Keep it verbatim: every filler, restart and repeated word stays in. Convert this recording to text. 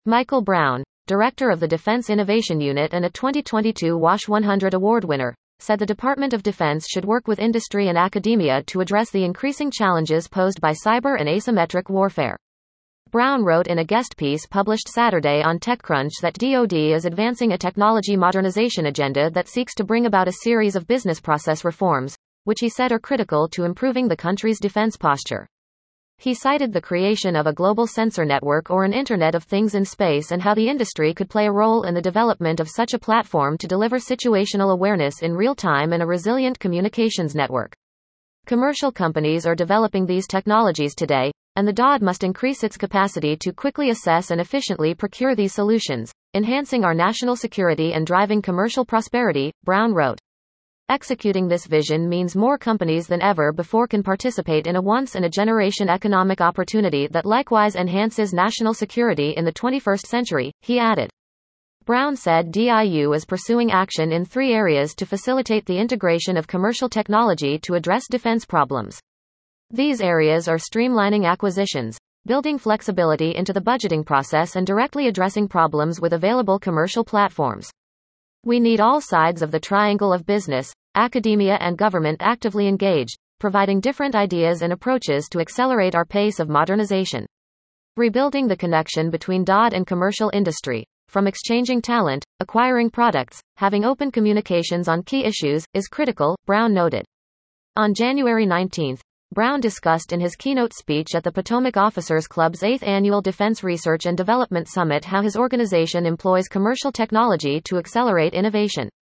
Michael Brown, director of the Defense Innovation Unit and a twenty twenty-two WASH one hundred award winner, said the Department of Defense should work with industry and academia to address the increasing challenges posed by cyber and asymmetric warfare. Brown wrote in a guest piece published Saturday on TechCrunch that D O D is advancing a technology modernization agenda that seeks to bring about a series of business process reforms, which he said are critical to improving the country's defense posture. He cited the creation of a global sensor network or an Internet of Things in space and how the industry could play a role in the development of such a platform to deliver situational awareness in real time and a resilient communications network. Commercial companies are developing these technologies today, and the D O D must increase its capacity to quickly assess and efficiently procure these solutions, enhancing our national security and driving commercial prosperity, Brown wrote. Executing this vision means more companies than ever before can participate in a once-in-a-generation economic opportunity that likewise enhances national security in the twenty-first century, he added. Brown said D I U is pursuing action in three areas to facilitate the integration of commercial technology to address defense problems. These areas are streamlining acquisitions, building flexibility into the budgeting process, and directly addressing problems with available commercial platforms. We need all sides of the triangle of business, academia and government actively engaged, providing different ideas and approaches to accelerate our pace of modernization. Rebuilding the connection between D O D and commercial industry, from exchanging talent, acquiring products, having open communications on key issues, is critical, Brown noted. On January nineteenth, Brown discussed in his keynote speech at the Potomac Officers Club's eighth Annual Defense Research and Development Summit how his organization employs commercial technology to accelerate innovation.